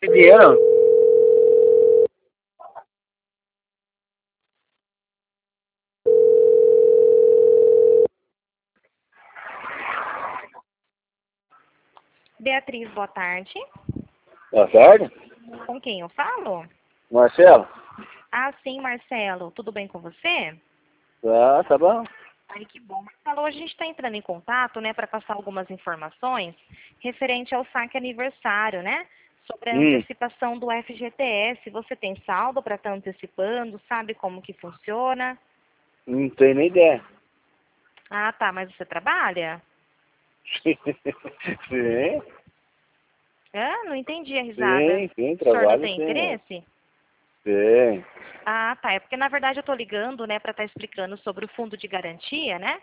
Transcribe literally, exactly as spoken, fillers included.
dinheiro. Beatriz, boa tarde. Boa tarde. Com quem eu falo? Marcelo? Ah, sim, Marcelo. Tudo bem com você? Tá, tá bom. Ai, que bom. Marcelo, hoje a gente está entrando em contato, né, para passar algumas informações referente ao saque aniversário, né? Sobre a Hum, antecipação do F G T S. Você tem saldo para estar antecipando? Sabe como que funciona? não tenho nem ideia. Ah, tá. Mas você trabalha? Sim, Ah, não entendi a risada. sim, sim, O senhor não trabalho tem sim. interesse? Sim. Ah, tá. É porque na verdade eu estou ligando, né, para estar explicando sobre o fundo de garantia, né?